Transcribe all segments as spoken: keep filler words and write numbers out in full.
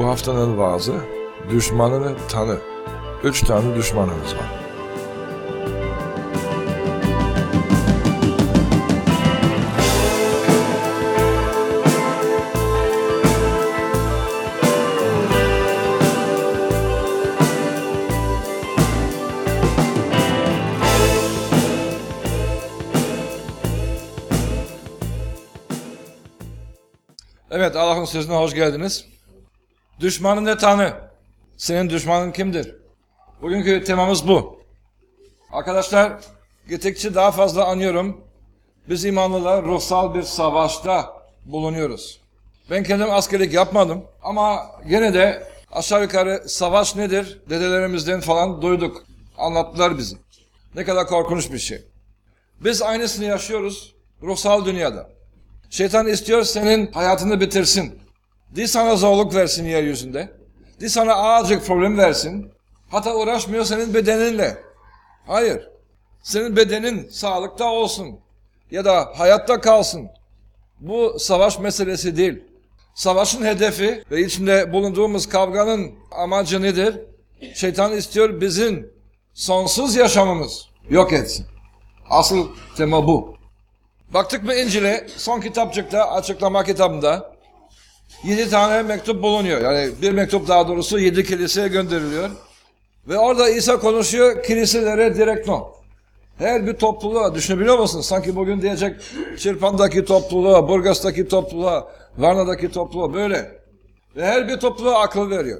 Bu haftanın vaazı, düşmanını tanı. Üç tane düşmanımız var. Evet, Allah'ın sözüne hoş geldiniz. Düşmanını tanı. Senin düşmanın kimdir? Bugünkü temamız bu. Arkadaşlar, gittikçe daha fazla anlıyorum. Biz imanlılar ruhsal bir savaşta bulunuyoruz. Ben kendim askerlik yapmadım ama gene de aşağı yukarı savaş nedir? Dedelerimizden falan duyduk. Anlattılar bize. Ne kadar korkunç bir şey. Biz aynısını yaşıyoruz ruhsal dünyada. Şeytan istiyor senin hayatını bitirsin. Di sana zorluk versin yeryüzünde. Di sana azıcık problem versin. Hatta uğraşmıyor senin bedeninle. Hayır. Senin bedenin sağlıkta olsun. Ya da hayatta kalsın. Bu savaş meselesi değil. Savaşın hedefi ve içinde bulunduğumuz kavganın amacı nedir? Şeytan istiyor bizim sonsuz yaşamımız yok etsin. Asıl tema bu. Baktık mı İncil'e, son kitapçıkta, açıklama kitabında yedi tane mektup bulunuyor. Yani bir mektup daha doğrusu yedi kiliseye gönderiliyor. Ve orada İsa konuşuyor kiliselere direkt no. Her bir topluluğa düşünebiliyor musun? Sanki bugün diyecek Çırpan'daki topluluğa, Burgas'taki topluluğa, Varna'daki topluluğa böyle. Ve her bir topluluğa akıl veriyor.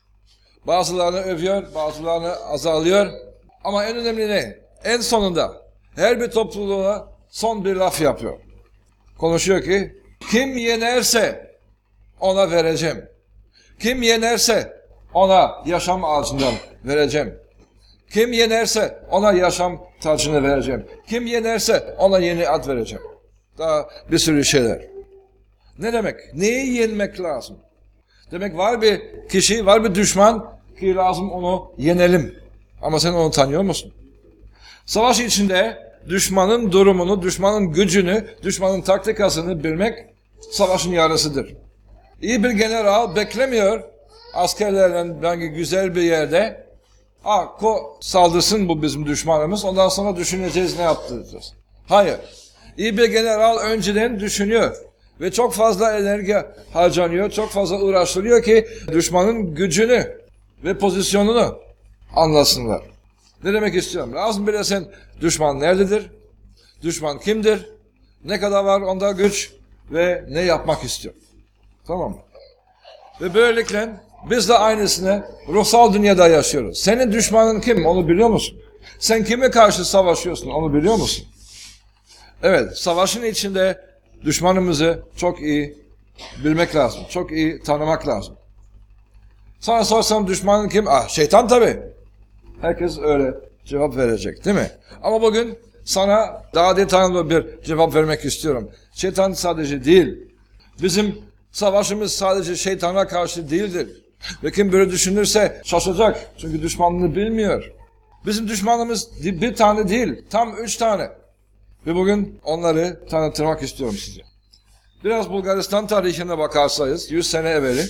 Bazılarını övüyor, bazılarını azalıyor. Ama en önemli ne? En sonunda her bir topluluğa son bir laf yapıyor. Konuşuyor ki, kim yenerse ona vereceğim. Kim yenerse ona yaşam ağacından vereceğim. Kim yenerse ona yaşam tacını vereceğim. Kim yenerse ona yeni ad vereceğim. Daha bir sürü şeyler. Ne demek? Neyi yenmek lazım? Demek var bir kişi, var bir düşman ki lazım onu yenelim. Ama sen onu tanıyor musun? Savaş içinde düşmanın durumunu, düşmanın gücünü, düşmanın taktikasını bilmek savaşın yarısıdır. İyi bir general beklemiyor askerlerden belki güzel bir yerde. Ha, ko saldırsın bu bizim düşmanımız, ondan sonra düşüneceğiz ne yaptıracağız. Hayır. İyi bir general önceden düşünüyor ve çok fazla enerji harcanıyor, çok fazla uğraştırıyor ki düşmanın gücünü ve pozisyonunu anlasınlar. Ne demek istiyorum? Lazım bilesen düşman nerededir? Düşman kimdir? Ne kadar var onda güç ve ne yapmak istiyor? Tamam mı? Ve böylelikle biz de aynısını ruhsal dünyada yaşıyoruz. Senin düşmanın kim? Onu biliyor musun? Sen kime karşı savaşıyorsun? Onu biliyor musun? Evet, savaşın içinde düşmanımızı çok iyi bilmek lazım. Çok iyi tanımak lazım. Sana sorsam düşmanın kim? Ah, şeytan tabii. Herkes öyle cevap verecek, değil mi? Ama bugün sana daha detaylı bir cevap vermek istiyorum. Şeytan sadece değil. Bizim savaşımız sadece şeytana karşı değildir. Ve kim böyle düşünürse şaşacak. Çünkü düşmanını bilmiyor. Bizim düşmanımız bir tane değil, tam üç tane. Ve bugün onları tanıtmak istiyorum size. Biraz Bulgaristan tarihine bakarsanız, yüz sene evveli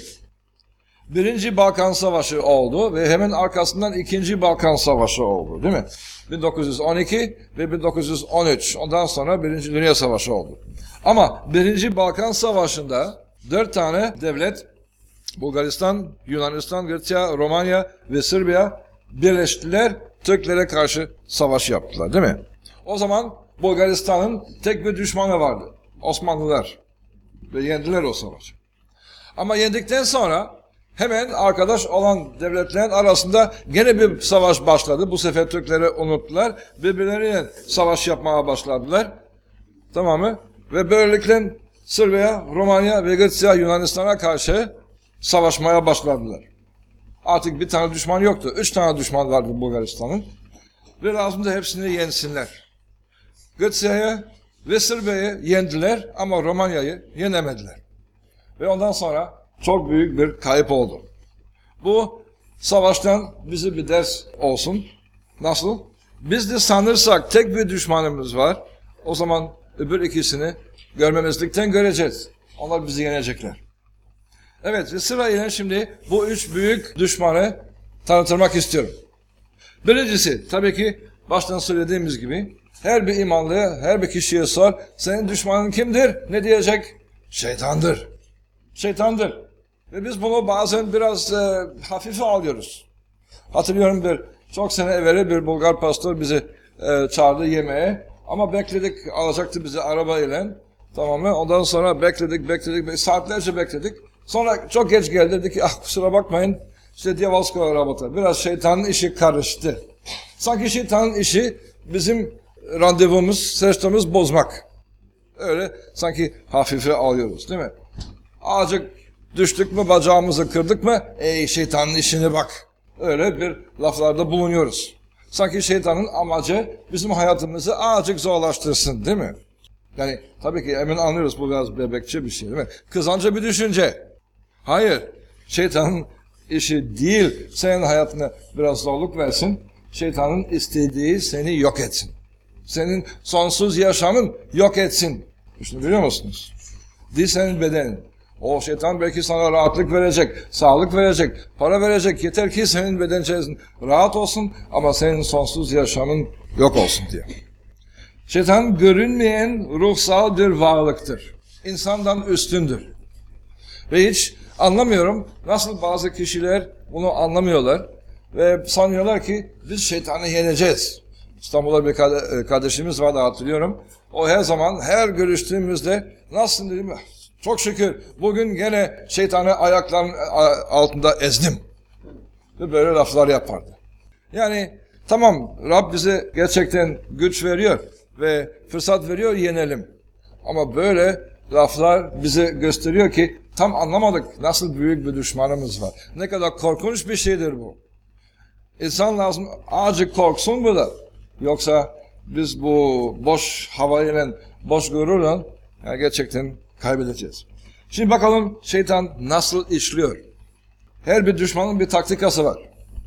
Birinci Balkan Savaşı oldu ve hemen arkasından İkinci Balkan Savaşı oldu, değil mi? bin dokuz yüz on iki ve bin dokuz yüz on üç. Ondan sonra Birinci Dünya Savaşı oldu. Ama Birinci Balkan Savaşı'nda dört tane devlet, Bulgaristan, Yunanistan, Grecia, Romanya ve Sırbiya birleştiler, Türklere karşı savaş yaptılar, değil mi? O zaman Bulgaristan'ın tek bir düşmanı vardı, Osmanlılar. Ve yendiler o savaşı. Ama yendikten sonra hemen arkadaş olan devletlerin arasında gene bir savaş başladı. Bu sefer Türkleri unuttular. Birbirleriyle savaş yapmaya başladılar. Tamam mı? Ve böylelikle Sırbiya, Romanya ve Grecia Yunanistan'a karşı savaşmaya başladılar. Artık bir tane düşman yoktu. Üç tane düşman vardı Bulgaristan'ın. Ve lazımdı hepsini yensinler. Grecia'yı ve Sırbia'yı yendiler ama Romanya'yı yenemediler. Ve ondan sonra çok büyük bir kayıp oldu. Bu savaştan bize bir ders olsun. Nasıl? Biz de sanırsak tek bir düşmanımız var. O zaman öbür ikisini görmemezlikten göreceğiz. Onlar bizi yenecekler. Evet ve sırayla şimdi bu üç büyük düşmanı tanıtmak istiyorum. Birincisi tabii ki baştan söylediğimiz gibi her bir imanlıya, her bir kişiye sor. Senin düşmanın kimdir? Ne diyecek? Şeytandır. Şeytandır. Ve biz bunu bazen biraz e, hafife alıyoruz. Hatırlıyorum bir çok sene evvel bir Bulgar pastor bizi e, çağırdı yemeğe. Ama bekledik, alacaktı bizi arabayla. Tamam mı? Ondan sonra bekledik, bekledik, saatlerce bekledik. Sonra çok geç geldi, dedi ki ah kusura bakmayın. İşte Diyavolskoye rabota. Biraz şeytanın işi karıştı. Sanki şeytanın işi bizim randevumuz, sreçtamız bozmak. Öyle sanki hafife alıyoruz değil mi? Azıcık düştük mü, bacağımızı kırdık mı, ey şeytanın işine bak. Öyle bir laflarda bulunuyoruz. Sanki şeytanın amacı bizim hayatımızı azıcık zorlaştırsın değil mi? Yani tabii ki emin anlıyoruz bu biraz bebekçe bir şey değil mi? Kızanca bir düşünce. Hayır, şeytanın işi değil senin hayatına biraz zorluk versin. Şeytanın istediği seni yok etsin. Senin sonsuz yaşamın yok etsin. Şunu biliyor musunuz? Değil senin bedenin. O şeytan belki sana rahatlık verecek, sağlık verecek, para verecek. Yeter ki senin beden içerisinde rahat olsun ama senin sonsuz yaşamın yok olsun diye. Şeytan görünmeyen ruhsal bir varlıktır. İnsandan üstündür. Ve hiç anlamıyorum nasıl bazı kişiler bunu anlamıyorlar ve sanıyorlar ki biz şeytanı yeneceğiz. İstanbul'da bir kardeşimiz vardı hatırlıyorum. O her zaman her görüştüğümüzde nasıl dedim çok şükür bugün gene şeytanı ayaklarının altında ezdim. Ve böyle laflar yapardı. Yani tamam Rab bize gerçekten güç veriyor ve fırsat veriyor yenelim. Ama böyle laflar bize gösteriyor ki tam anlamadık nasıl büyük bir düşmanımız var. Ne kadar korkunç bir şeydir bu. İnsan lazım azıcık korksun bu da. Yoksa biz bu boş havayla, boş gururla yani gerçekten kaybedeceğiz. Şimdi bakalım şeytan nasıl işliyor. Her bir düşmanın bir taktikası var.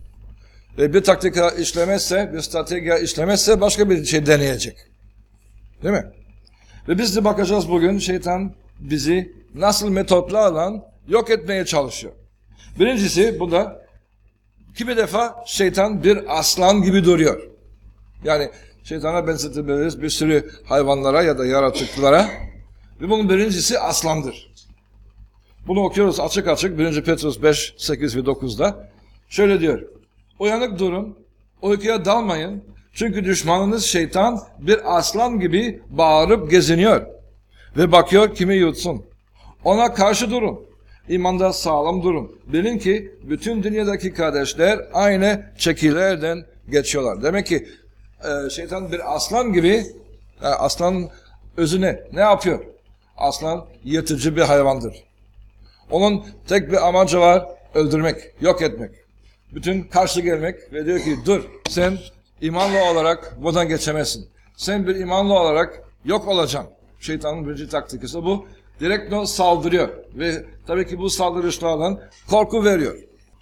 Ve bir taktika işlemezse, bir strateji işlemezse başka bir şey deneyecek. Değil mi? Ve biz de bakacağız bugün şeytan bizi nasıl metotlarla yok etmeye çalışıyor. Birincisi bu da kimi defa şeytan bir aslan gibi duruyor. Yani şeytana benzetebiliriz bir sürü hayvanlara ya da yaratıklara. Ve bunun birincisi aslandır. Bunu okuyoruz açık açık birinci Petrus beş, sekiz ve dokuzda. Şöyle diyor. Uyanık durun, uykuya dalmayın. Çünkü düşmanınız şeytan bir aslan gibi bağırıp geziniyor. Ve bakıyor kimi yutsun. Ona karşı durun. İmanda sağlam durun. Bilin ki bütün dünyadaki kardeşler aynı çekilerden geçiyorlar. Demek ki e, şeytan bir aslan gibi, e, aslanın özüne ne yapıyor? Aslan yırtıcı bir hayvandır. Onun tek bir amacı var, öldürmek, yok etmek. Bütün karşı gelmek ve diyor ki dur sen imanlı olarak buradan geçemezsin. Sen bir imanlı olarak yok olacaksın. Şeytanın birinci taktikası bu. Direkt no saldırıyor ve tabii ki bu saldırışlardan korku veriyor.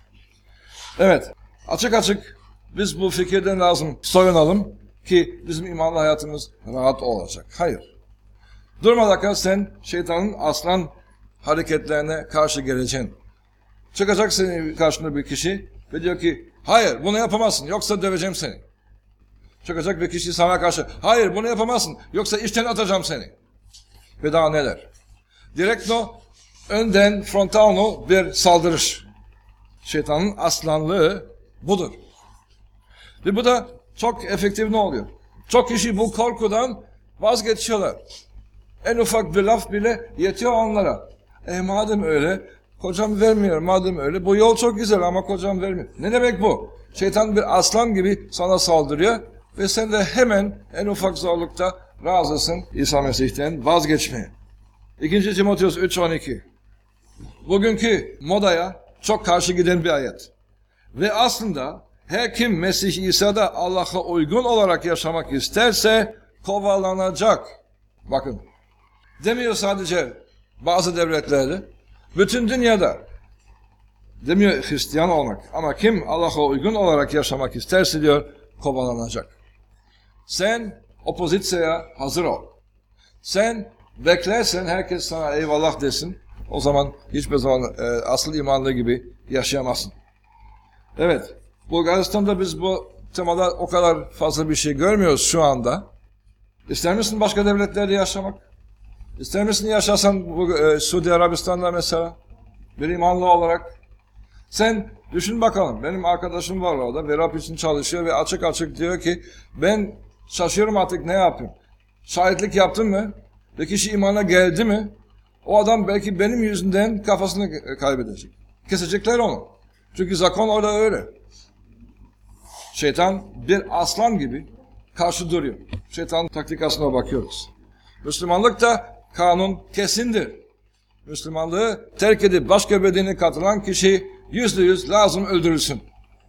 Evet, açık açık biz bu fikirden lazım soyunalım ki bizim imanlı hayatımız rahat olacak. Hayır. Durmadan sen şeytanın aslan hareketlerine karşı geleceksin. Çıkacak senin karşında bir kişi ve diyor ki hayır bunu yapamazsın yoksa döveceğim seni. Çıkacak bir kişi sana karşı hayır bunu yapamazsın yoksa işten atacağım seni. Ve daha neler. Direktno önden frontalno bir saldırış. Şeytanın aslanlığı budur. Ve bu da çok efektif ne oluyor? Çok kişi bu korkudan vazgeçiyorlar. En ufak bir laf bile yetiyor onlara. E madem öyle, kocam vermiyor madem öyle. Bu yol çok güzel ama kocam vermiyor. Ne demek bu? Şeytan bir aslan gibi sana saldırıyor ve sen de hemen en ufak zorlukta razısın İsa Mesih'ten vazgeçmeye. İkinci Timoteus üç on iki. Bugünkü modaya çok karşı giden bir ayet. Ve aslında her kim Mesih İsa'da Allah'a uygun olarak yaşamak isterse kovalanacak. Bakın. Demiyor sadece bazı devletlerde. Bütün dünyada. Demiyor Hristiyan olmak. Ama kim Allah'a uygun olarak yaşamak isterse diyor kovalanacak. Sen opozisyaya hazır ol. Sen beklersen herkes sana eyvallah desin. o zaman hiçbir zaman e, asıl imanlı gibi yaşayamazsın. Evet, Bulgaristan'da biz bu temada o kadar fazla bir şey görmüyoruz şu anda. İster misin başka devletlerde yaşamak? İster misin yaşasan bu, e, Suudi Arabistan'da mesela bir imanlı olarak? Sen düşün bakalım, benim arkadaşım var orada, Verap için çalışıyor ve açık açık diyor ki ben şaşıyorum artık ne yapayım? Şahitlik yaptım mı? Ve kişi imana geldi mi? O adam belki benim yüzümden kafasını kaybedecek. Kesecekler onu. Çünkü zakon orada öyle. Şeytan bir aslan gibi karşı duruyor. Şeytanın taktikasına bakıyoruz. Müslümanlıkta kanun kesindir. Müslümanlığı terk edip başka bir dine katılan kişi yüzde yüz lazım öldürülsün.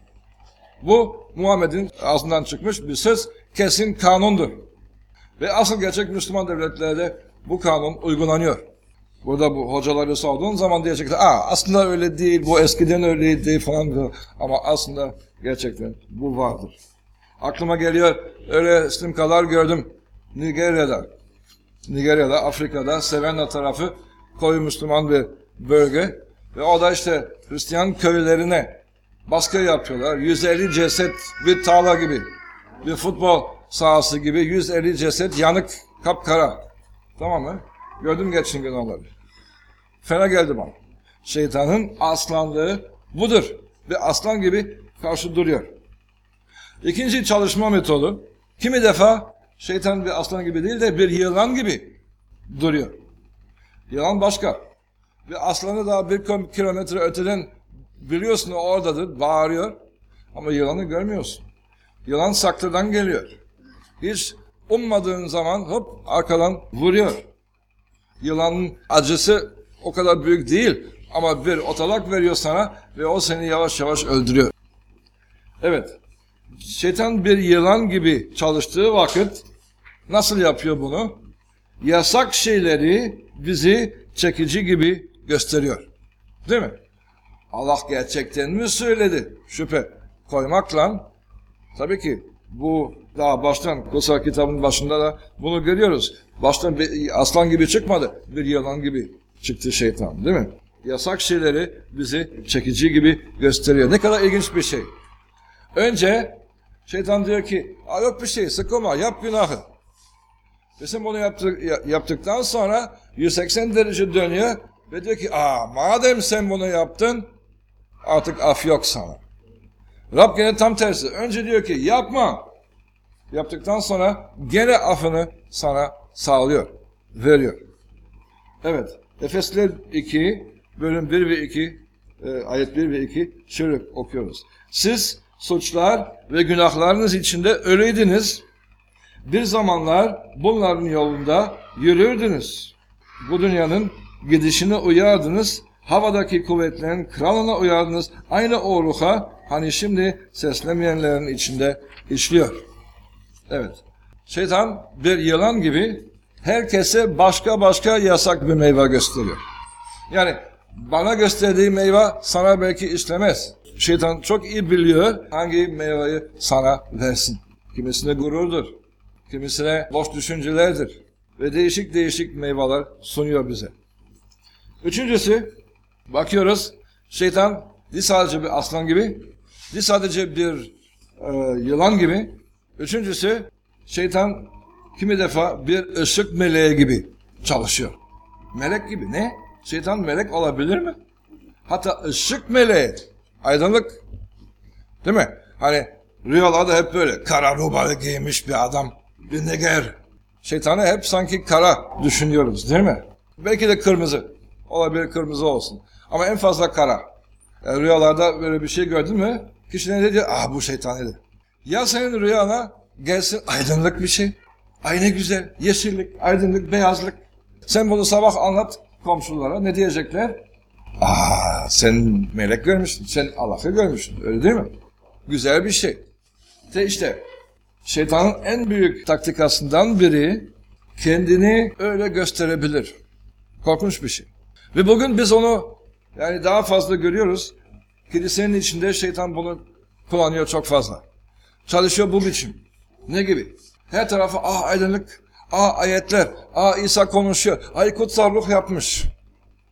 Bu Muhammed'in ağzından çıkmış bir söz, kesin kanundur. Ve asıl gerçek Müslüman devletlerde bu kanun uygulanıyor. Burada bu hocaları sorduğun zaman diyecekler, aa aslında öyle değil, bu eskiden öyleydi falan. Ama aslında gerçekten bu vardır. Aklıma geliyor, öyle istimkalar gördüm Nigerya'da. Nigerya'da, Afrika'da, Sevenna tarafı koyu Müslüman bir bölge. Ve o da işte Hristiyan köylerine baskı yapıyorlar. yüz elli ceset bir tarla gibi, bir futbol sahası gibi yüz elli ceset yanık kapkara. Tamam mı? Gördüm geçen gün onları. Fena geldi bana. Şeytanın aslanlığı budur. Ve aslan gibi karşı duruyor. İkinci çalışma metodu, kimi defa şeytan bir aslan gibi değil de bir yılan gibi duruyor. Yılan başka. Ve aslanı daha bir kilometre öteden biliyorsun oradadır, bağırıyor. Ama yılanı görmüyorsun. Yılan saklıdan geliyor. Hiç ummadığın zaman hop arkadan vuruyor. Yılanın acısı o kadar büyük değil. Ama bir otalak veriyor sana ve o seni yavaş yavaş öldürüyor. Evet. Şeytan bir yılan gibi çalıştığı vakit nasıl yapıyor bunu? Yasak şeyleri bizi çekici gibi gösteriyor. Değil mi? Allah gerçekten mi söyledi? Şüphe koymakla tabii ki bu daha baştan Kutsal kitabın başında da bunu görüyoruz. Baştan bir aslan gibi çıkmadı. Bir yılan gibi çıktı şeytan, değil mi? Yasak şeyleri bizi çekici gibi gösteriyor. Ne kadar ilginç bir şey. Önce şeytan diyor ki, yok bir şey, sıkılma, yap günahı. Ve sen bunu yaptık, yaptıktan sonra yüz seksen derece dönüyor ve diyor ki, aa madem sen bunu yaptın, artık af yok sana. Rab gene tam tersi. Önce diyor ki, yapma. Yaptıktan sonra gene affını sana sağlıyor, veriyor. Evet, Efesliler iki, bölüm bir ve iki, e, ayet bir ve iki şöyle okuyoruz. Siz suçlar ve günahlarınız içinde öleydiniz. Bir zamanlar bunların yolunda yürürdünüz. Bu dünyanın gidişine uyardınız. Havadaki kuvvetlerin kralına uyardınız. Aynı o ruha hani şimdi seslemeyenlerin içinde işliyor. Evet. Şeytan bir yılan gibi herkese başka başka yasak bir meyve gösteriyor. Yani bana gösterdiği meyve sana belki işlemez. Şeytan çok iyi biliyor hangi meyveyi sana versin. Kimisine gururdur, kimisine boş düşüncelerdir ve değişik değişik meyveler sunuyor bize. Üçüncüsü, bakıyoruz şeytan değil sadece bir aslan gibi, değil sadece bir e, yılan gibi. Üçüncüsü, şeytan kimi defa bir ışık meleği gibi çalışıyor. Melek gibi. Ne? Şeytan melek olabilir mi? Hatta ışık meleği. Aydınlık. Değil mi? Hani rüyalarda hep böyle kara rubalı giymiş bir adam. Bir neger. Şeytanı hep sanki kara düşünüyoruz değil mi? Belki de kırmızı. Olabilir, kırmızı olsun. Ama en fazla kara. Yani rüyalarda böyle bir şey gördün mü? Kişi ne diyor? Ah bu şeytan dedi. Ya senin rüyana gelsin aydınlık bir şey. Ay ne güzel. Yeşillik, aydınlık, beyazlık. Sen bunu sabah anlat komşulara. Ne diyecekler? Aa sen melek görmüşsün. Sen Allah'ı görmüşsün. Öyle değil mi? Güzel bir şey. De işte şeytanın en büyük taktikasından biri kendini öyle gösterebilir. Korkunç bir şey. Ve bugün biz onu yani daha fazla görüyoruz. Kilisenin içinde şeytan bunu kullanıyor çok fazla. Çalışıyor bu biçim. Ne gibi? Her tarafı ah aydınlık, ah ayetler, ah İsa konuşuyor, ay kutsal ruh yapmış.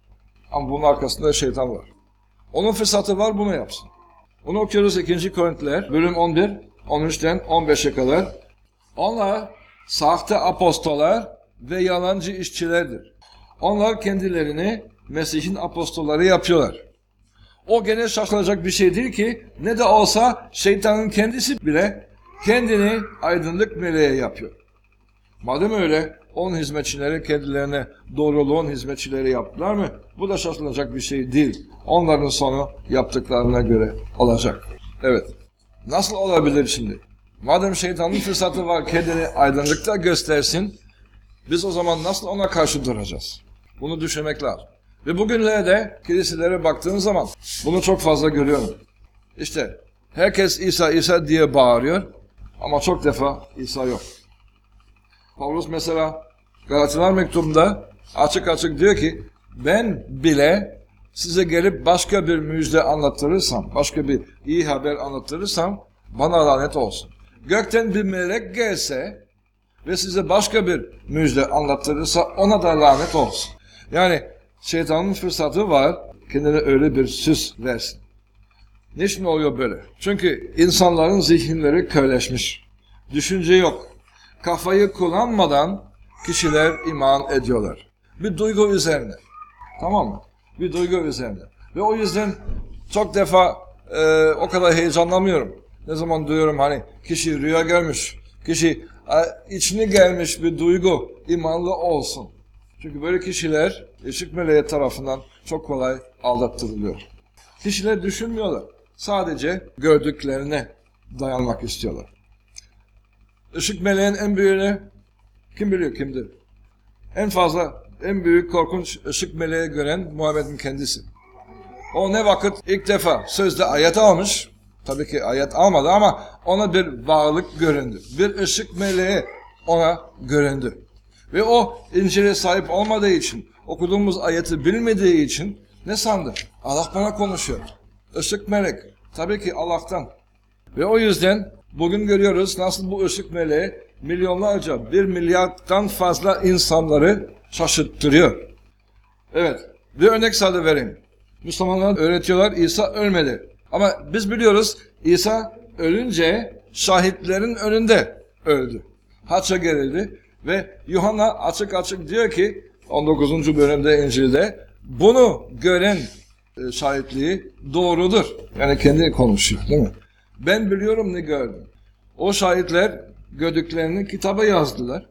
Ama bunun arkasında şeytan var. Onun fırsatı var, bunu yapsın. Onu okuyoruz ikinci Korintliler bölüm on bir, on üçten on beşe kadar. Onlar sahte apostolar ve yalancı işçilerdir. Onlar kendilerini Mesih'in apostolları yapıyorlar. O gene şaşılacak bir şey değil ki, ne de olsa şeytanın kendisi bile kendini aydınlık meleğe yapıyor. Madem öyle, onun hizmetçileri kendilerine doğruluğun hizmetçileri yaptılar mı? Bu da şaşılacak bir şey değil. Onların sonu yaptıklarına göre olacak. Evet. Nasıl olabilir şimdi? Madem şeytanın fırsatı var kendini aydınlıkta göstersin, biz o zaman nasıl ona karşı duracağız? Bunu düşünmek lazım. Ve bugünlerde kiliselere baktığım zaman bunu çok fazla görüyorum. İşte herkes İsa İsa diye bağırıyor ama çok defa İsa yok. Pavlus mesela Galatalar mektubunda açık açık diyor ki, ben bile size gelip başka bir müjde anlattırırsam, başka bir iyi haber anlattırırsam bana lanet olsun. Gökten bir melek gelse ve size başka bir müjde anlattırırsa ona da lanet olsun. Yani şeytanın fırsatı var, kendine öyle bir süs versin. Niçin oluyor böyle? Çünkü insanların zihinleri köyleşmiş. Düşünce yok. Kafayı kullanmadan kişiler iman ediyorlar. Bir duygu üzerine. Tamam mı? Bir duygu üzerine. Ve o yüzden çok defa e, o kadar heyecanlanmıyorum. Ne zaman duyuyorum hani kişi rüya görmüş, kişi e, içine gelmiş bir duygu imanlı olsun. Çünkü böyle kişiler ışık meleği tarafından çok kolay aldattırılıyor. Kişiler düşünmüyorlar. Sadece gördüklerine dayanmak istiyorlar. Işık meleğin en büyüğünü kim biliyor kimdir? En fazla, en büyük korkunç ışık meleği gören Muhammed'in kendisi. O ne vakit ilk defa sözde ayet almış, tabii ki ayet almadı ama ona bir varlık göründü. Bir ışık meleği ona göründü. Ve o İncil'e sahip olmadığı için, okuduğumuz ayeti bilmediği için ne sandı? Allah bana konuşuyor. Işık melek. Tabii ki Allah'tan. Ve o yüzden bugün görüyoruz nasıl bu ışık meleği milyonlarca, bir milyardan fazla insanları şaşırttırıyor. Evet, bir örnek sadece vereyim. Müslümanlar öğretiyorlar İsa ölmedi. Ama biz biliyoruz İsa ölünce şahitlerin önünde öldü. Haça gerildi ve Yuhanna açık açık diyor ki on dokuzuncu bölümde İncil'de bunu gören e, şahitliği doğrudur. Yani kendi konuşuyor değil mi? Ben biliyorum ne gördüm. O şahitler gördüklerini kitaba yazdılar.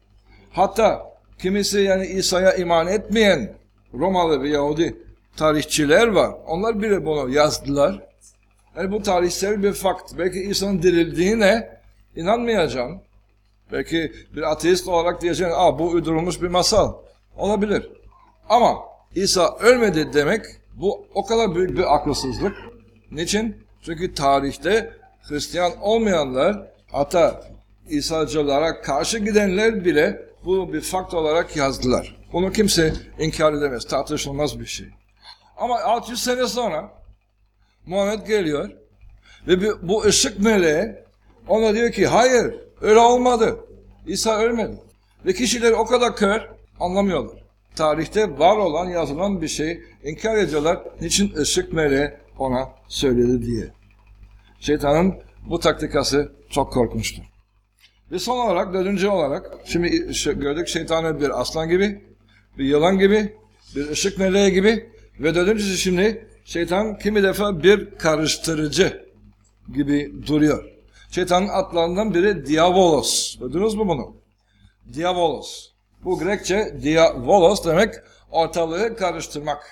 Hatta kimisi yani İsa'ya iman etmeyen Romalı ve Yahudi tarihçiler var. Onlar bile bunu yazdılar. Yani bu tarihsel bir fakt. Belki İsa'nın dirildiğine inanmayacağım. Belki bir ateist olarak diyeceğim, aa bu uydurulmuş bir masal. Olabilir. Ama İsa ölmedi demek bu o kadar büyük bir akılsızlık. Niçin? Çünkü tarihte Hristiyan olmayanlar, hatta İsa'cılara karşı gidenler bile bunu bir fakt olarak yazdılar. Bunu kimse inkar edemez, tartışılmaz bir şey. Ama altı yüz sene sonra Muhammed geliyor ve bu ışık meleği ona diyor ki hayır öyle olmadı. İsa ölmedi. Ve kişiler o kadar kör anlamıyorlar. Tarihte var olan yazılan bir şey inkar ediyorlar. Niçin ışık meleği ona söyledi diye. Şeytanın bu taktikası çok korkunçtur. Ve son olarak, dördüncü olarak, şimdi gördük şeytanı bir aslan gibi, bir yılan gibi, bir ışık meleği gibi ve dördüncüsü şimdi şeytan kimi defa bir karıştırıcı gibi duruyor. Şeytanın adlarından biri Diabolos. Duydunuz mu bunu? Diabolos. Bu Grekçe diavolos demek ortalığı karıştırmak.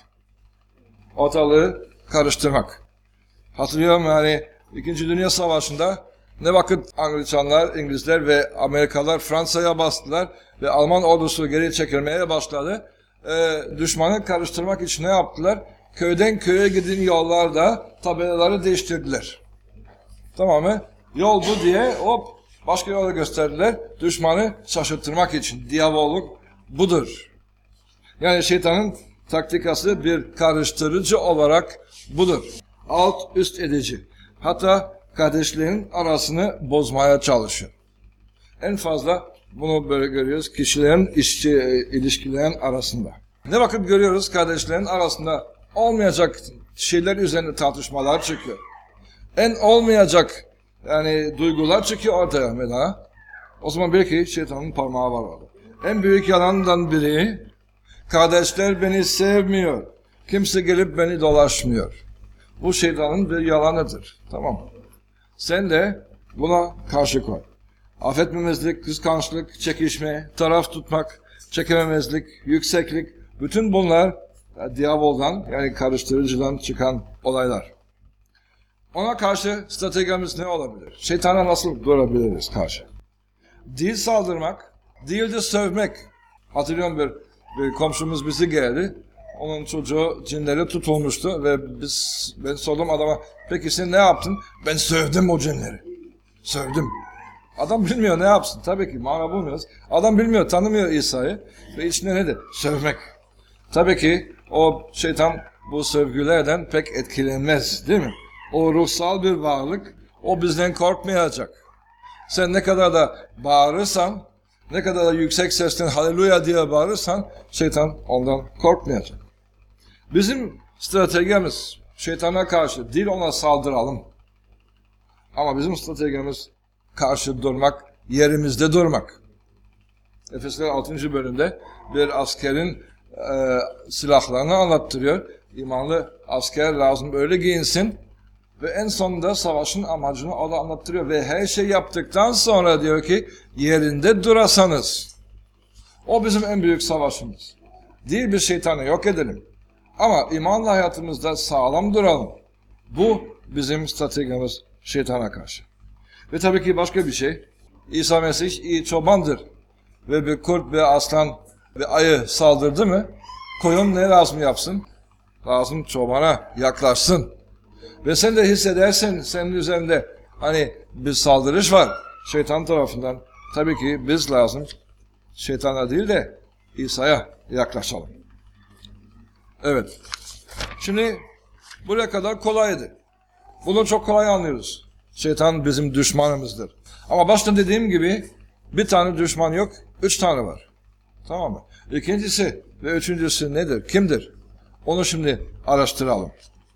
Ortalığı karıştırmak. Hatırlıyorum yani İkinci Dünya Savaşı'nda ne vakit Anglikanlar, İngilizler ve Amerikalılar Fransa'ya bastılar ve Alman ordusu geri çekilmeye başladı. Ee, düşmanı karıştırmak için ne yaptılar? Köyden köye giden yollarda tabelaları değiştirdiler. Tamam mı? Yol bu diye hop başka yola gösterdiler. Düşmanı şaşırtmak için. Diaboluk budur. Yani şeytanın taktikası bir karıştırıcı olarak budur. Alt üst edici. Hatta kardeşlerin arasını bozmaya çalışıyor. En fazla bunu böyle görüyoruz kişilerin işçi ilişkilerin arasında. Ne vakit görüyoruz kardeşlerin arasında olmayacak şeyler üzerine tartışmalar çıkıyor. En olmayacak yani duygular çıkıyor ortaya mesela. O zaman belki şeytanın parmağı var orada. En büyük yalandan biri, kardeşler beni sevmiyor. Kimse gelip beni dolaşmıyor. Bu şeytanın bir yalanıdır. Tamam mı? Sen de buna karşı koy. Affetmemezlik, kıskançlık, çekişme, taraf tutmak, çekememezlik, yükseklik, bütün bunlar ya, diavoldan yani karıştırıcıdan çıkan olaylar. Ona karşı stratejimiz ne olabilir? Şeytana nasıl durabiliriz karşı? Değil saldırmak, değil de sövmek. Hatırlıyorum bir, bir komşumuz bizi geldi. Onun çocuğu cinleri tutulmuştu ve biz ben sordum adama, peki sen ne yaptın? Ben sövdüm o cinleri. Sövdüm. Adam bilmiyor ne yapsın. Tabii ki mana bulmuyoruz. Adam bilmiyor, tanımıyor İsa'yı. Ve içinde nedir? Sövmek. Tabii ki o şeytan bu sövgülerden pek etkilenmez, değil mi? O ruhsal bir varlık, o bizden korkmayacak. Sen ne kadar da bağırırsan, ne kadar da yüksek sesten haleluya diye bağırırsan, şeytan ondan korkmayacak. Bizim stratejimiz şeytana karşı değil ona saldıralım. Ama bizim stratejimiz karşı durmak, yerimizde durmak. Efesler altıncı bölümde bir askerin e, silahlarını anlattırıyor. İmanlı asker lazım öyle giyinsin ve en sonunda savaşın amacını o da anlattırıyor. Ve her şey yaptıktan sonra diyor ki yerinde durasanız. O bizim en büyük savaşımız. Değil bir şeytanı yok edelim. Ama imanla hayatımızda sağlam duralım. Bu bizim stratejimiz şeytana karşı. Ve tabii ki başka bir şey. İsa Mesih iyi çobandır. Ve bir kurt, bir aslan, bir ayı saldırdı mı? Koyun ne lazım yapsın? Lazım çobana yaklaşsın. Ve sen de hissedersen senin üzerinde hani bir saldırış var şeytan tarafından. Tabii ki biz lazım şeytana değil de İsa'ya yaklaşalım. Evet. Şimdi buraya kadar kolaydı. Bunu çok kolay anlıyoruz. Şeytan bizim düşmanımızdır. Ama başta dediğim gibi bir tane düşman yok, üç tane var. Tamam mı? İkincisi ve üçüncüsü nedir? Kimdir? Onu şimdi araştıralım.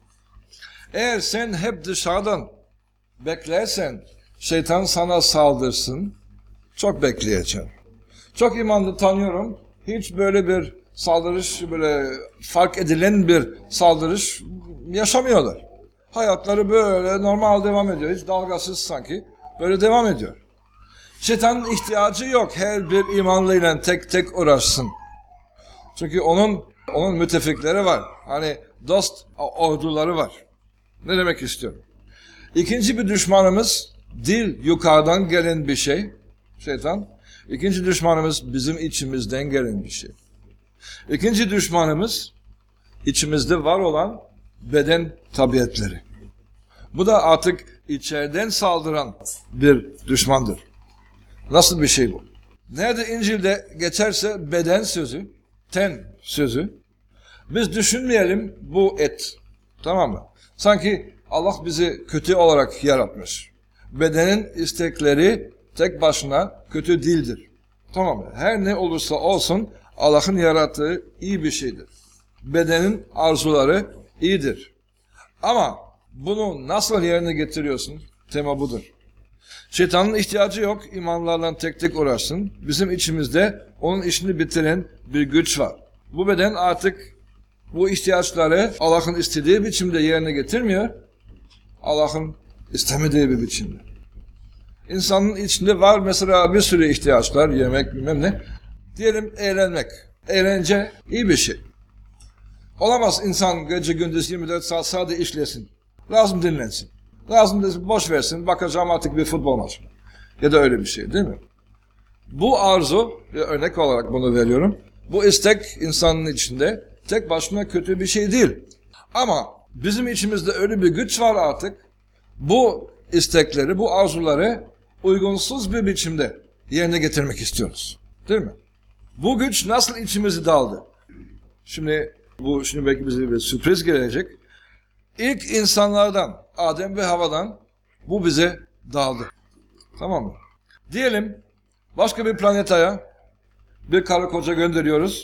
Eğer sen hep dışarıdan beklersen şeytan sana saldırsın, çok bekleyeceksin. Çok imanlı tanıyorum, hiç böyle bir saldırış, böyle fark edilen bir saldırış yaşamıyorlar. Hayatları böyle normal devam ediyor, hiç dalgasız sanki böyle devam ediyor. Şeytanın ihtiyacı yok her bir imanlıyla tek tek uğraşsın. Çünkü onun onun müttefikleri var. Hani dost orduları var. Ne demek istiyorum? İkinci bir düşmanımız değil yukarıdan gelen bir şey. Şeytan. İkinci düşmanımız bizim içimizden gelen bir şey. İkinci düşmanımız içimizde var olan beden tabiatları. Bu da artık içeriden saldıran bir düşmandır. Nasıl bir şey bu? Nerede İncil'de geçerse beden sözü, ten sözü, biz düşünmeyelim bu et. Tamam mı? Sanki Allah bizi kötü olarak yaratmış. Bedenin istekleri tek başına kötü değildir. Tamam mı? Her ne olursa olsun Allah'ın yarattığı iyi bir şeydir. Bedenin arzuları iyidir. Ama bunu nasıl yerine getiriyorsun? Tema budur. Şeytanın ihtiyacı yok, imanlarla tek tek uğraşsın. Bizim içimizde onun işini bitiren bir güç var. Bu beden artık bu ihtiyaçları Allah'ın istediği biçimde yerine getirmiyor. Allah'ın istemediği bir biçimde. İnsanın içinde var mesela bir sürü ihtiyaçlar, yemek bilmem ne. Diyelim eğlenmek. Eğlence iyi bir şey. Olamaz insan gece gündüz yirmi dört saat sadece işlesin. Lazım dinlensin. Lazım desin, boş versin, bakacağım artık bir futbol maçı. Ya da öyle bir şey değil mi? Bu arzu, bir örnek olarak bunu veriyorum. Bu istek insanın içinde tek başına kötü bir şey değil. Ama bizim içimizde öyle bir güç var artık. Bu istekleri, bu arzuları uygunsuz bir biçimde yerine getirmek istiyoruz. Değil mi? Bu güç nasıl içimizi daldı? Şimdi bu şimdi belki bize bir sürpriz gelecek. İlk insanlardan, Adem ve Havva'dan bu bize daldı. Tamam mı? Diyelim başka bir planetaya bir karı koca gönderiyoruz.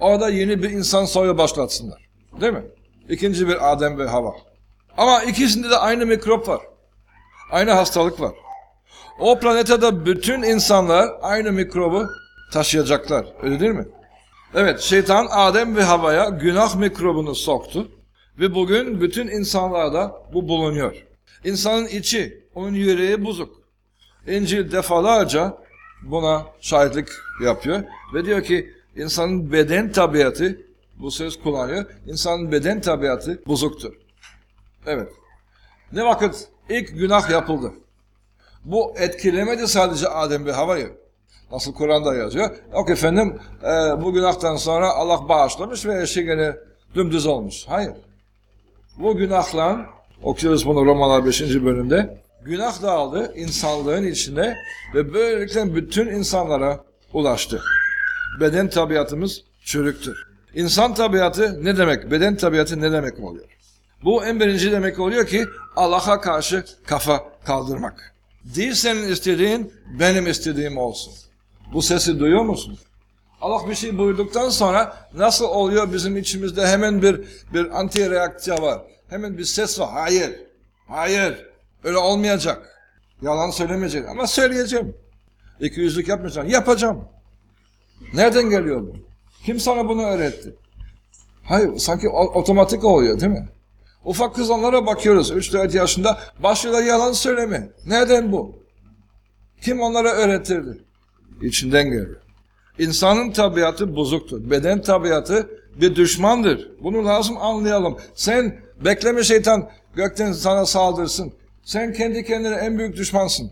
Orada yeni bir insan soyu başlatsınlar. Değil mi? İkinci bir Adem ve Hava. Ama ikisinde de aynı mikrop var. Aynı hastalık var. O planette bütün insanlar aynı mikrobu taşıyacaklar. Öyle değil mi? Evet, şeytan Adem ve Hava'ya günah mikrobunu soktu. Ve bugün bütün insanlarda bu bulunuyor. İnsanın içi, onun yüreği bozuk. İncil defalarca buna şahitlik yapıyor. Ve diyor ki insanın beden tabiatı, bu söz kullanıyor, insanın beden tabiatı bozuktur. Evet. Ne vakit ilk günah yapıldı. Bu etkilemedi sadece Adem ve Hava'yı. Nasıl Kur'an'da yazıyor. Yok efendim e, bu günahtan sonra Allah bağışlamış ve eşi gene dümdüz olmuş. Hayır. Bu günahla, okuyoruz bunu Romalar beşinci bölümde, günah dağıldı insanlığın içinde ve böylelikle bütün insanlara ulaştı. Beden tabiatımız çürüktür. İnsan tabiatı ne demek? Beden tabiatı ne demek oluyor? Bu en birinci demek oluyor ki Allah'a karşı kafa kaldırmak. Değil senin istediğin, benim istediğim olsun. Bu sesi duyuyor musun? Allah bir şey buyurduktan sonra nasıl oluyor bizim içimizde hemen bir bir anti reaksiyon var. Hemen bir ses var. Hayır. Hayır. Öyle olmayacak. Yalan söylemeyeceğim ama söyleyeceğim. İki yüzlük yapmayacağım. Yapacağım. Nereden geliyor bu? Kim sana bunu öğretti? Hayır. Sanki otomatik oluyor değil mi? Ufak kızanlara bakıyoruz. üç dört yaşında başlıyorlar yalan söyleme. Nereden bu? Kim onlara öğretirdi? İçinden geliyor. İnsanın tabiatı bozuktur. Beden tabiatı bir düşmandır. Bunu lazım anlayalım. Sen bekleme şeytan gökten sana saldırsın. Sen kendi kendine en büyük düşmansın.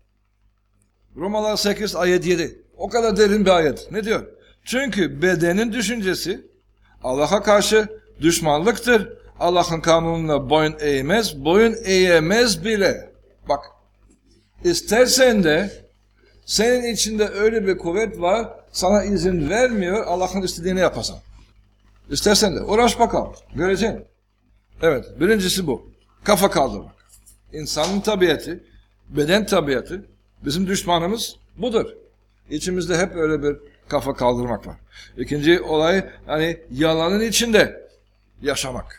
Romalar sekiz ayet yedi. O kadar derin bir ayet. Ne diyor? Çünkü bedenin düşüncesi Allah'a karşı düşmanlıktır. Allah'ın kanununa boyun eğmez, boyun eğemez bile. Bak, istersen de senin içinde öyle bir kuvvet var, sana izin vermiyor, Allah'ın istediğini yapasan. İstersen de uğraş bakalım, göreceksin. Evet, birincisi bu. Kafa kaldırmak. İnsanın tabiatı, beden tabiatı, bizim düşmanımız budur. İçimizde hep öyle bir kafa kaldırmak var. İkinci olay, hani yalanın içinde yaşamak.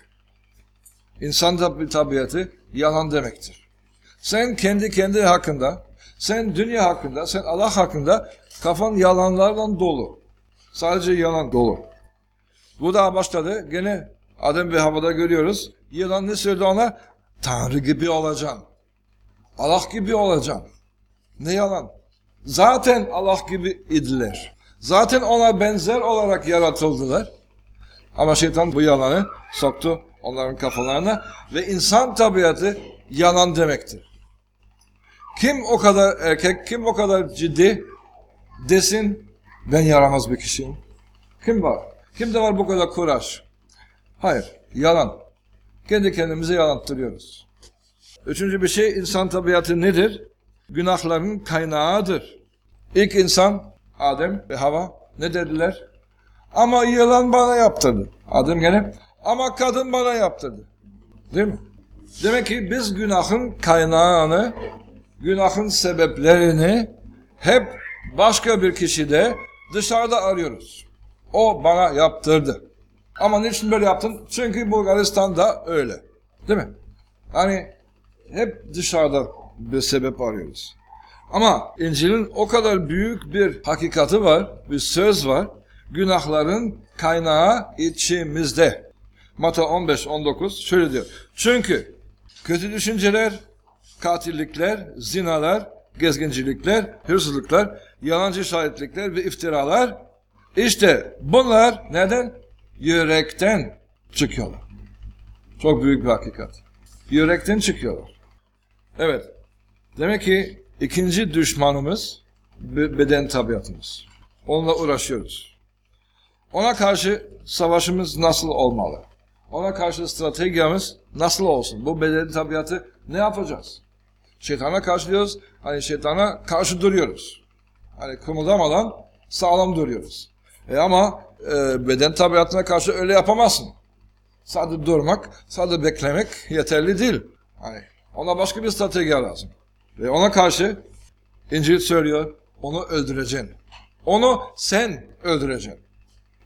İnsan tabiatı yalan demektir. Sen kendi kendi hakkında, sen dünya hakkında, sen Allah hakkında kafan yalanlarla dolu. Sadece yalan dolu. Bu da başladı. Gene Adem ve Havva'da görüyoruz. Yalan ne söyledi ona? Tanrı gibi olacağım. Allah gibi olacağım. Ne yalan? Zaten Allah gibi idiler. Zaten ona benzer olarak yaratıldılar. Ama şeytan bu yalanı soktu onların kafalarına ve insan tabiatı yalan demektir. Kim o kadar erkek, kim o kadar ciddi desin ben yaramaz bir kişiyim. Kim var? Kimde var bu kadar kuraş? Hayır, yalan. Kendi kendimize yalanttırıyoruz. Üçüncü bir şey, insan tabiatı nedir? Günahların kaynağıdır. İlk insan Adem ve Hava ne dediler? Ama yılan bana yaptırdı. Adem gene ama kadın bana yaptırdı. Değil mi? Demek ki biz günahın kaynağını, günahın sebeplerini hep başka bir kişide dışarıda arıyoruz. O bana yaptırdı. Ama niçin böyle yaptın? Çünkü Bulgaristan'da öyle. Değil mi? Hani hep dışarıda bir sebep arıyoruz. Ama İncil'in o kadar büyük bir hakikati var, bir söz var. Günahların kaynağı içimizde. Matta on beş on dokuz şöyle diyor. Çünkü kötü düşünceler, katillikler, zinalar, gezgincilikler, hırsızlıklar, yalancı şahitlikler ve iftiralar, işte bunlar neden? Yürekten çıkıyorlar. Çok büyük bir hakikat. Yürekten çıkıyorlar. Evet. Demek ki ikinci düşmanımız beden tabiatımız. Onunla uğraşıyoruz. Ona karşı savaşımız nasıl olmalı? Ona karşı stratejimiz nasıl olsun? Bu beden tabiatı ne yapacağız? Şeytana karşı diyoruz, hani şeytana karşı duruyoruz. Hani kımıldamadan sağlam duruyoruz. E ama e, beden tabiatına karşı öyle yapamazsın. Sadece durmak, sadece beklemek yeterli değil. Hani ona başka bir strateji lazım. Ve ona karşı İncil söylüyor, onu öldüreceksin. Onu sen öldüreceksin.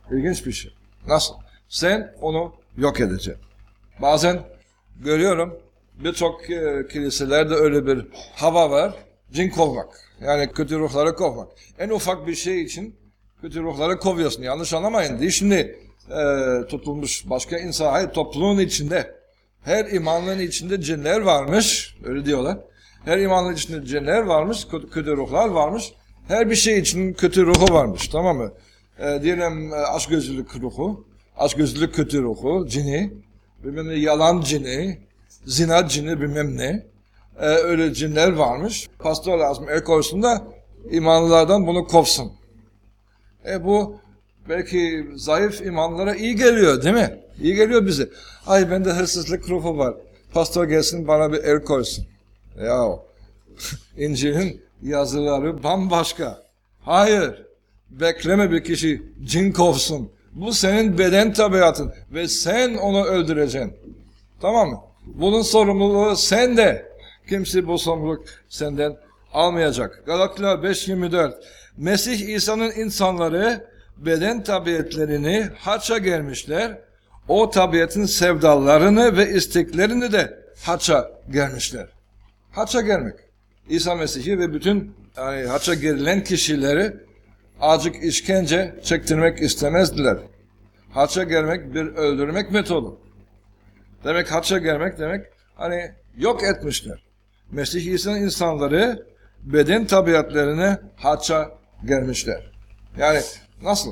İlginç bir şey. Nasıl? Sen onu yok edeceksin. Bazen görüyorum birçok e, kiliselerde öyle bir hava var. Cin kovmak. Yani kötü ruhları kovmak. En ufak bir şey için kötü ruhları kovuyorsun. Yanlış anlamayın değil. Şimdi e, tutulmuş başka insan, hayır topluluğun içinde, her imanlının içinde cinler varmış. Öyle diyorlar. Her imanlının içinde cinler varmış, kötü, kötü ruhlar varmış. Her bir şey için kötü ruhu varmış. Tamam mı? E, diyelim e, açgözlülük ruhu, açgözlülük kötü ruhu, cini, bilmem ne yalan cini, zina cini bilmem ne. Ee, öyle cinler varmış. Pastor lazım el koysun da imanlılardan bunu kovsun. E bu belki zayıf imanlara iyi geliyor değil mi? İyi geliyor bize. Ay bende hırsızlık ruhu var. Pastor gelsin bana bir el koysun. Ya İncil'in yazıları bambaşka. Hayır. Bekleme bir kişi cin kovsun. Bu senin beden tabiatın ve sen onu öldüreceksin. Tamam mı? Bunun sorumluluğu sende. Kimse bu sorumluluk senden almayacak. Galatlılar beş yirmi dört. Mesih İsa'nın insanları beden tabiatlerini haça gelmişler. O tabiatın sevdalarını ve isteklerini de haça gelmişler. Haça gelmek. İsa Mesih'i ve bütün yani haça gerilen kişileri azıcık işkence çektirmek istemezdiler. Haça gelmek bir öldürmek metodu. Demek haça gelmek demek hani yok etmişler. Mesih İsa'nın insanları beden tabiatlarını haça gelmişler. Yani nasıl?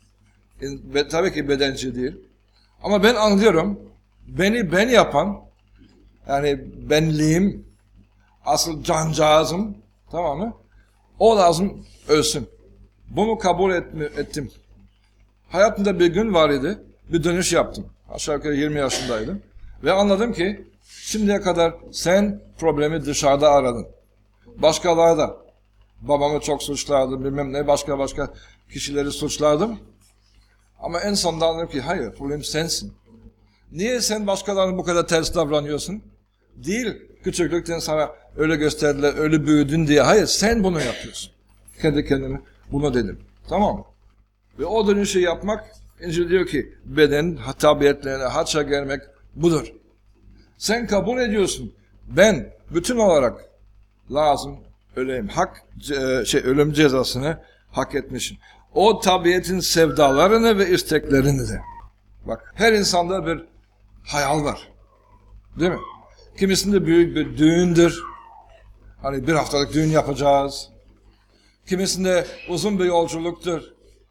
E, tabii ki bedenci değil. Ama ben anlıyorum. Beni ben yapan yani benliğim asıl cancağızım tamam mı? O lazım ölsün. Bunu kabul etmi, ettim. Hayatımda bir gün var idi. Bir dönüş yaptım. Aşağı yukarı yirmi yaşındaydım. Ve anladım ki şimdiye kadar sen problemi dışarıda aradın. Başkaları da. Babamı çok suçlardım bilmem ne başka başka kişileri suçlardım. Ama en sonunda anladım ki hayır problem sensin. Niye sen başkalarına bu kadar ters davranıyorsun? Değil küçüklükten sana öyle gösterdiler öyle büyüdün diye. Hayır sen bunu yapıyorsun. Kendi kendime bunu dedim. Tamam mı? Ve o dönüşü yapmak İncil diyor ki beden tabiatlerine haça gelmek budur. Sen kabul ediyorsun. Ben bütün olarak lazım öleyim. Hak şey ölüm cezasını hak etmişim. O tabiatın sevdalarını ve isteklerini de. Bak her insanda bir hayal var. Değil mi? Kimisinde büyük bir düğündür. Hani bir haftalık düğün yapacağız. Kimisinde uzun bir yolculuktur.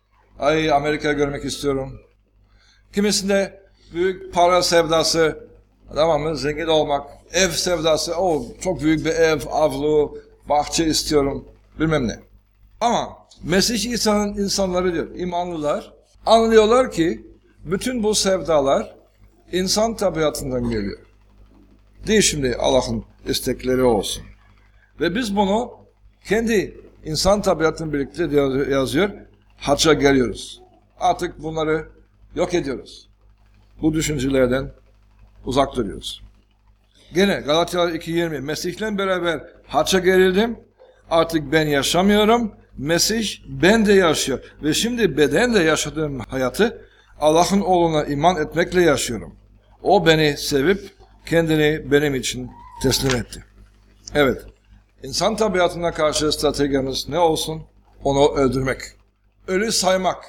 Ay Amerika'yı görmek istiyorum. Kimisinde büyük para sevdası. Tamam mı? Zengin olmak. Ev sevdası. O çok büyük bir ev, avlu, bahçe istiyorum. Bilmem ne. Ama Mesih İsa'nın insanları diyor, imanlılar anlıyorlar ki bütün bu sevdalar insan tabiatından geliyor. Değil şimdi Allah'ın istekleri olsun. Ve biz bunu kendi insan tabiatının birlikte yazıyor, haça geliyoruz. Artık bunları yok ediyoruz. Bu düşüncelerden uzak duruyoruz. Gene Galatyalar iki yirmi Mesih'le beraber haça gerildim. Artık ben yaşamıyorum. Mesih bende yaşıyor. Ve şimdi bedende yaşadığım hayatı Allah'ın oğluna iman etmekle yaşıyorum. O beni sevip kendini benim için teslim etti. Evet. İnsan tabiatına karşı stratejimiz ne olsun? Onu öldürmek. Ölü saymak.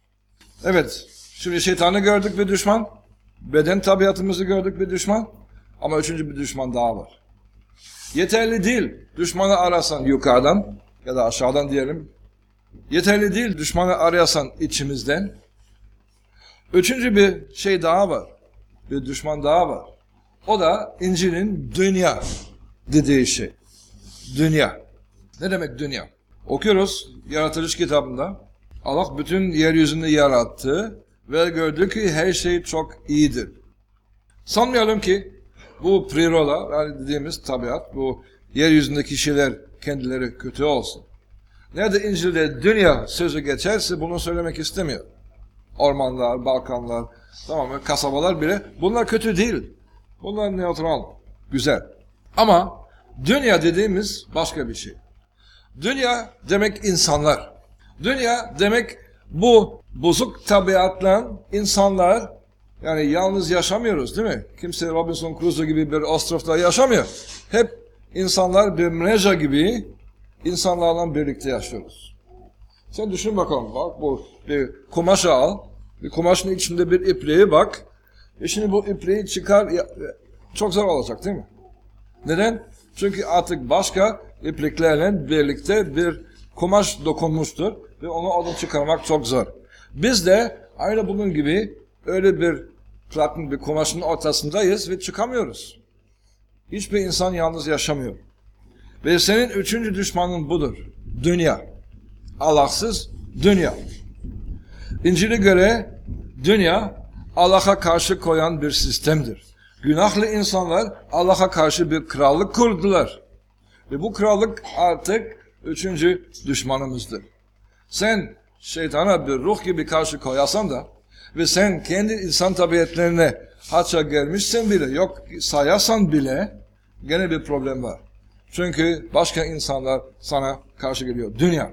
Evet. Şimdi şeytanı gördük bir düşman. Beden tabiatımızı gördük bir düşman. Ama üçüncü bir düşman daha var. Yeterli değil. Düşmanı arasan yukarıdan ya da aşağıdan diyelim. Yeterli değil düşmanı arayasan içimizden. Üçüncü bir şey daha var. Bir düşman daha var. O da İncil'in dünya dediği şey. Dünya. Ne demek dünya? Okuyoruz yaratılış kitabında. Allah bütün yeryüzünü yarattı ve gördü ki her şey çok iyidir. Sanmayalım ki bu prirola, yani dediğimiz tabiat, bu yeryüzündeki şeyler kendileri kötü olsun. Nerede İncil'de dünya sözü geçerse bunu söylemek istemiyor. Ormanlar, Balkanlar, tamam mı, kasabalar bile bunlar kötü değil. Bunlar neutral, güzel. Ama dünya dediğimiz başka bir şey. Dünya demek insanlar. Dünya demek Bu bozuk tabiatla insanlar, yani yalnız yaşamıyoruz değil mi? Kimse Robinson Crusoe gibi bir ostrovda yaşamıyor. Hep insanlar bir mreja gibi insanlarla birlikte yaşıyoruz. Sen düşün bakalım, bak bu bir kumaşı al, bir kumaşın içinde bir ipliğe bak. E şimdi bu ipliği çıkar, çok zor olacak değil mi? Neden? Çünkü artık başka ipliklerle birlikte bir kumaş dokunmuştur ve onu oradan çıkarmak çok zor. Biz de aynı bunun gibi öyle bir platın, bir kumaşın ortasındayız ve çıkamıyoruz. Hiçbir insan yalnız yaşamıyor. Ve senin üçüncü düşmanın budur. Dünya. Allahsız dünya. İncil'e göre dünya Allah'a karşı koyan bir sistemdir. Günahlı insanlar Allah'a karşı bir krallık kurdular. Ve bu krallık artık üçüncü düşmanımızdır. Sen şeytana bir ruh gibi karşı koyarsan da ve sen kendi insan tabiatlerine haça gelmişsen bile, yok sayarsan bile gene bir problem var. Çünkü başka insanlar sana karşı geliyor. Dünya.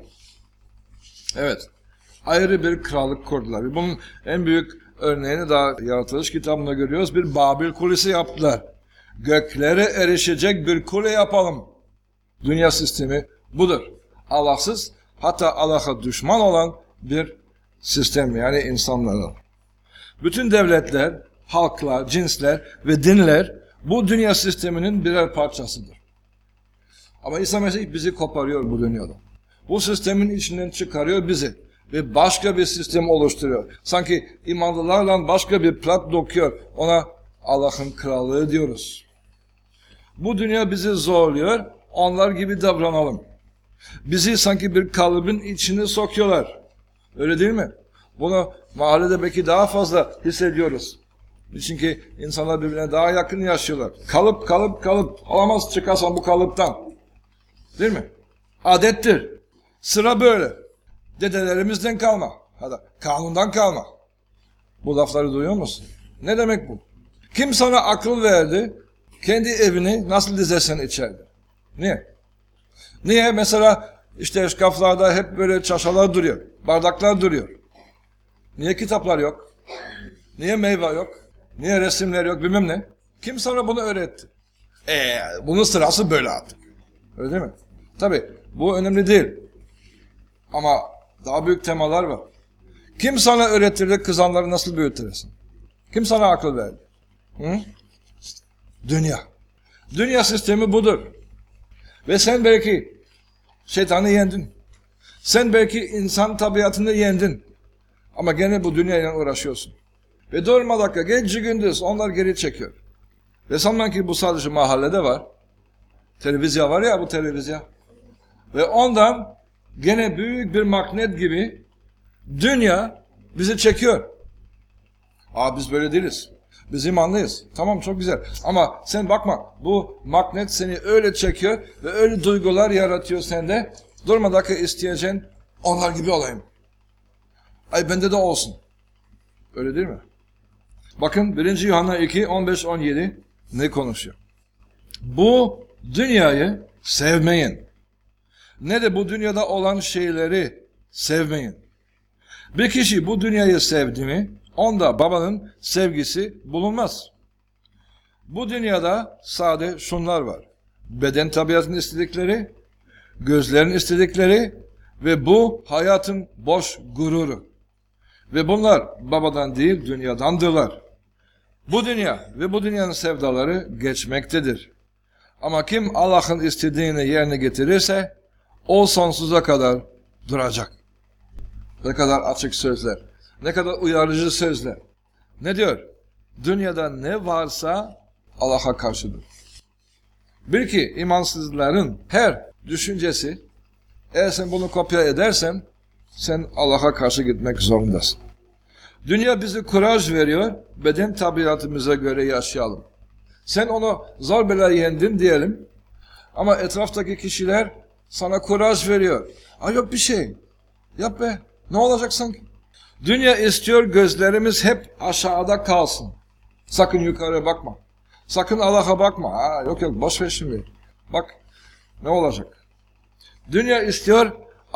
Evet. Ayrı bir krallık kurdular. Bunun en büyük örneğini daha Yaratılış kitabında görüyoruz. Bir Babil kulesi yaptılar. Göklere erişecek bir kule yapalım. Dünya sistemi budur. Allahsız, hatta Allah'a düşman olan bir sistem, yani insanların. Bütün devletler, halklar, cinsler ve dinler bu dünya sisteminin birer parçasıdır. Ama İsa Mesih bizi koparıyor bu dünyadan. Bu sistemin içinden çıkarıyor bizi ve başka bir sistem oluşturuyor. Sanki imanlılarla başka bir plat dokuyor. Ona Allah'ın krallığı diyoruz. Bu dünya bizi zorluyor, onlar gibi davranalım. Bizi sanki bir kalıbın içine sokuyorlar. Öyle değil mi? Bunu mahallede belki daha fazla hissediyoruz. Çünkü insanlar birbirine daha yakın yaşıyorlar. Kalıp, kalıp, kalıp. Olamaz çıkarsan bu kalıptan. Değil mi? Adettir. Sıra böyle. Dedelerimizden kalma. Hadi kanundan kalma. Bu lafları duyuyor musun? Ne demek bu? Kim sana akıl verdi? Kendi evini nasıl dizersen içeride. Niye? Niye? Mesela işte eşkaflarda hep böyle çaşalar duruyor. Bardaklar duruyor. Niye kitaplar yok? Niye meyve yok? Niye resimler yok? Bilmem ne. Kim sana bunu öğretti? Eee bunun sırası böyle artık. Öyle değil mi? Tabii bu önemli değil. Ama daha büyük temalar var. Kim sana öğretirdi kızanları nasıl büyütürsün? Kim sana akıl verdi? Hı? Dünya. Dünya sistemi budur. Ve sen belki şeytanı yendin. Sen belki insan tabiatını yendin. Ama gene bu dünyayla uğraşıyorsun. Ve durmadan gece gündüz onlar geri çekiyor. Ve sanma ki bu sadece mahallede var. Televizyon var ya, bu televizyon. Ve ondan gene büyük bir magnet gibi dünya bizi çekiyor. Aa biz böyle değiliz. Biz imanlıyız. Tamam, çok güzel. Ama sen bakma, bu magnet seni öyle çekiyor ve öyle duygular yaratıyor sende. Durmadan isteyeceksin, onlar gibi olayım. Ay bende de olsun. Öyle değil mi? Bakın birinci Yuhanna iki on beş on yedi ne konuşuyor? Bu dünyayı sevmeyin. Ne de bu dünyada olan şeyleri sevmeyin. Bir kişi bu dünyayı sevdi mi, onda babanın sevgisi bulunmaz. Bu dünyada sade şunlar var. Beden tabiatının istedikleri, gözlerin istedikleri ve bu hayatın boş gururu. Ve bunlar babadan değil dünyadandırlar. Bu dünya ve bu dünyanın sevdaları geçmektedir. Ama kim Allah'ın istediğini yerine getirirse o sonsuza kadar duracak. Ne kadar açık sözler, ne kadar uyarıcı sözler. Ne diyor? Dünyada ne varsa Allah'a karşıdır. Bil ki imansızların her düşüncesi, eğer sen bunu kopya edersen sen Allah'a karşı gitmek zorundasın. Dünya bize kuraj veriyor, beden tabiatımıza göre yaşayalım. Sen onu zor bela yendin diyelim ama etraftaki kişiler sana kuraj veriyor. Ay yok bir şey, yap be, ne olacak sanki? Dünya istiyor gözlerimiz hep aşağıda kalsın. Sakın yukarı bakma. Sakın Allah'a bakma. Ha, yok yok boş ver şimdi. Bak ne olacak? Dünya istiyor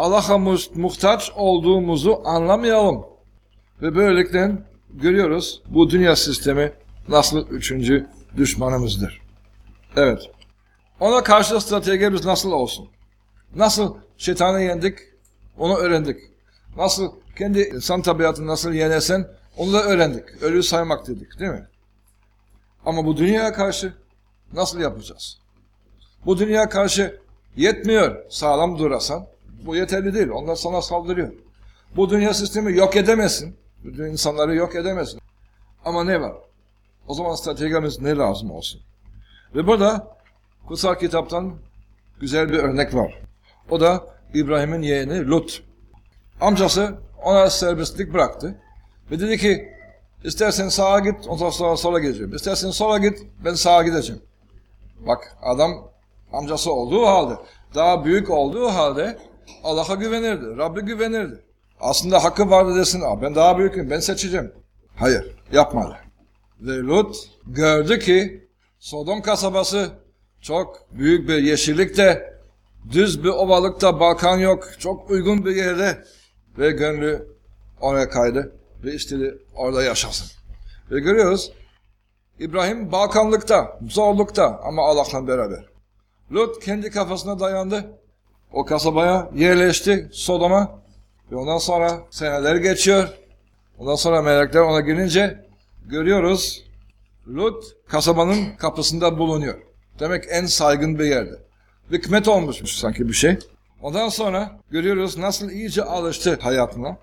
Allah'a muhtaç olduğumuzu anlamayalım. Ve böylelikle görüyoruz bu dünya sistemi nasıl üçüncü düşmanımızdır. Evet. Ona karşı stratejimiz nasıl olsun? Nasıl şeytanı yendik? Onu öğrendik. Nasıl kendi insan tabiatını nasıl yenersen onu da öğrendik. Ölü saymak dedik, değil mi? Ama bu dünyaya karşı nasıl yapacağız? Bu dünyaya karşı yetmiyor sağlam durasan. Bu yeterli değil. Onlar sana saldırıyor. Bu dünya sistemi yok edemezsin. Bütün insanları yok edemezsin. Ama ne var? O zaman stratejimiz ne lazım olsun? Ve burada kutsal kitaptan güzel bir örnek var. O da İbrahim'in yeğeni Lut. Amcası ona serbestlik bıraktı. Ve dedi ki istersen sağa git, ondan sonra sola gideceğim. İstersen sola git, ben sağa gideceğim. Bak adam amcası olduğu halde, daha büyük olduğu halde Allah'a güvenirdi, Rabbi güvenirdi. Aslında hakkı vardı desin, ben daha büyüküm, ben seçeceğim. Hayır, yapmadı. Ve Lut gördü ki Sodom kasabası çok büyük bir yeşillikte, düz bir ovalıkta, Balkan yok, çok uygun bir yerde ve gönlü oraya kaydı ve istedi orada yaşasın. Ve görüyoruz İbrahim Balkanlıkta, zorlukta ama Allah'la beraber. Lut kendi kafasına dayandı. O kasabaya yerleşti, Sodom'a. Ve ondan sonra seneler geçiyor. Ondan sonra melekler ona gelince görüyoruz Lut kasabanın kapısında bulunuyor. Demek en saygın bir yerde. Hikmet olmuşmuş sanki bir şey. Ondan sonra görüyoruz nasıl iyice alıştı hayatına.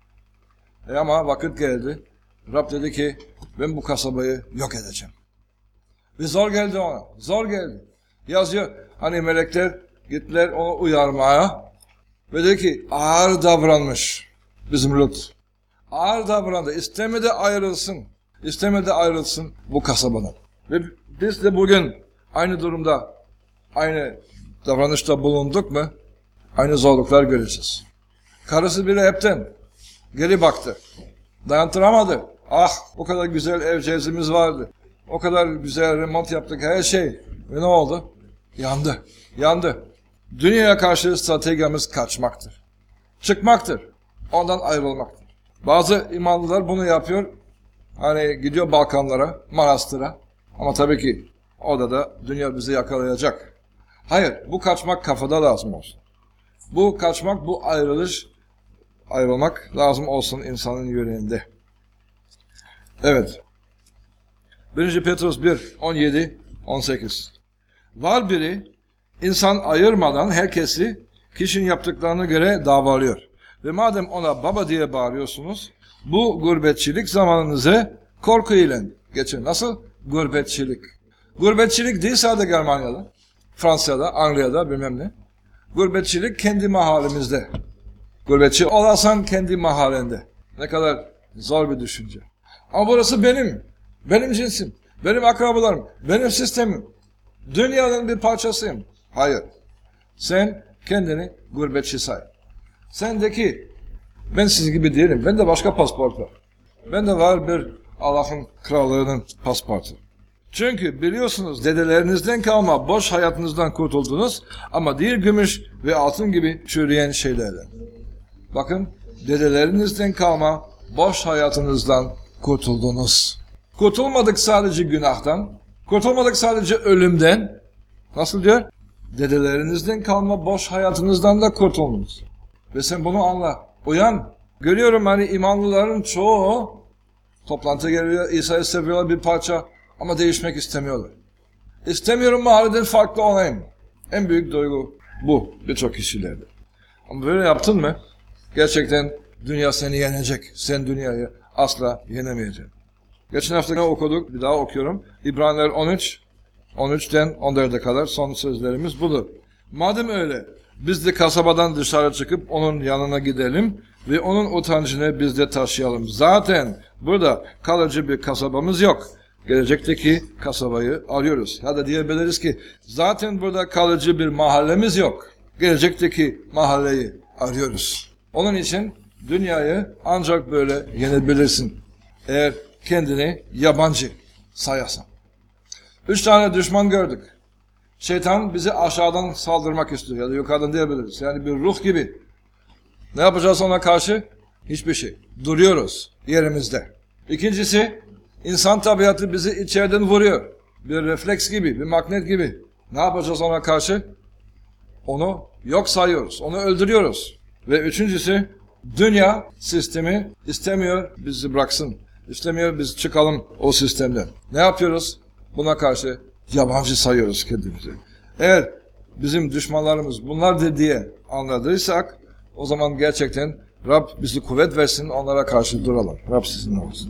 E ama vakit geldi. Rab dedi ki ben bu kasabayı yok edeceğim. Ve zor geldi ona. Zor geldi. Yazıyor. Hani melekler gittiler onu uyarmaya. Ve dedi ki ağır davranmış bizim Lut. Ağır davrandı. İstemedi ayrılsın. İstemedi ayrılsın bu kasabadan. Ve biz de bugün aynı durumda, aynı davranışta bulunduk mu? Aynı zorluklar göreceğiz. Karısı bile hepten geri baktı. Dayantıramadı. Ah o kadar güzel ev cezimiz vardı. O kadar güzel remont yaptık her şey. Ve ne oldu? Yandı. Yandı. Dünyaya karşı stratejimiz kaçmaktır. Çıkmaktır. Ondan ayrılmaktır. Bazı imanlılar bunu yapıyor. Hani gidiyor Balkanlara, Manastır'a. Ama tabii ki orada da dünya bizi yakalayacak. Hayır, bu kaçmak kafada lazım olsun. Bu kaçmak, bu ayrılış, ayrılmak lazım olsun insanın yüreğinde. Evet. birinci Petrus bir, on yedi, on sekiz. Var biri, insan ayırmadan herkesi kişinin yaptıklarına göre davalıyor. Ve madem ona baba diye bağırıyorsunuz, bu gurbetçilik zamanınızı korku ile geçin. Nasıl? Gurbetçilik. Gurbetçilik değil sadece Almanya'da, Fransa'da, Angliya'da bilmem ne. Gurbetçilik kendi mahallemizde. Gurbetçi olarsan kendi mahallende. Ne kadar zor bir düşünce. Ama burası benim. Benim cinsim. Benim akrabalarım. Benim sistemim. Dünyanın bir parçasıyım. Hayır. Sen kendini gurbetçi say. Sendeki ben siz gibi değilim. Ben de başka pasport var. Ben de var bir Allah'ın krallığının pasportu. Çünkü biliyorsunuz dedelerinizden kalma boş hayatınızdan kurtuldunuz ama değil gümüş ve altın gibi çürüyen şeylerden. Bakın dedelerinizden kalma boş hayatınızdan kurtuldunuz. Kurtulmadık sadece günahtan, kurtulmadık sadece ölümden. Nasıl diyor? Dedelerinizden kalma boş hayatınızdan da kurtuldunuz. Ve sen bunu anla. Uyan. Görüyorum hani imanlıların çoğu toplantı geliyor, İsa'yı seviyorlar bir parça ama değişmek istemiyorlar. İstemiyorum mahalleden farklı olayım. En büyük duygu bu birçok kişilerde. Ama böyle yaptın mı gerçekten dünya seni yenecek. Sen dünyayı asla yenemeyeceksin. Geçen hafta ne okuduk? Bir daha okuyorum. İbraniler on üç, on üçten on dörde kadar son sözlerimiz budur. Madem öyle, biz de kasabadan dışarı çıkıp onun yanına gidelim ve onun utancını biz de taşıyalım. Zaten burada kalıcı bir kasabamız yok. Gelecekteki kasabayı arıyoruz. Ya da diyebiliriz ki zaten burada kalıcı bir mahallemiz yok. Gelecekteki mahalleyi arıyoruz. Onun için dünyayı ancak böyle yenebilirsin. Eğer kendini yabancı sayarsan. Üç tane düşman gördük. Şeytan bizi aşağıdan saldırmak istiyor ya da yukarıdan diyebiliriz. Yani bir ruh gibi. Ne yapacağız ona karşı? Hiçbir şey. Duruyoruz yerimizde. İkincisi, insan tabiatı bizi içeriden vuruyor. Bir refleks gibi, bir magnet gibi. Ne yapacağız ona karşı? Onu yok sayıyoruz, onu öldürüyoruz. Ve üçüncüsü, dünya sistemi istemiyor bizi bıraksın. İstemiyor biz çıkalım o sistemden. Ne yapıyoruz? Buna karşı yabancı sayıyoruz kendimizi. Eğer bizim düşmanlarımız bunlardır diye anladıysak, o zaman gerçekten Rab bizi kuvvet versin, onlara karşı duralım. Rab sizinle olsun.